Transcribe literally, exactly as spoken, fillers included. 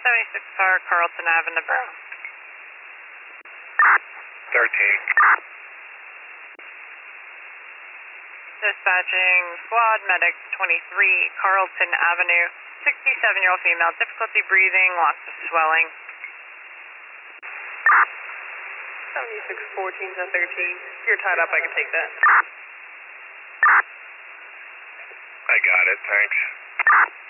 seventy-six car, Carlton Avenue, Borough. thirteen. Dispatching squad, medic twenty-three, Carlton Avenue, sixty-seven-year-old female, difficulty breathing, lots of swelling. seventy-six fourteen to thirteen. If you're tied up, I can take that. I got it, thanks.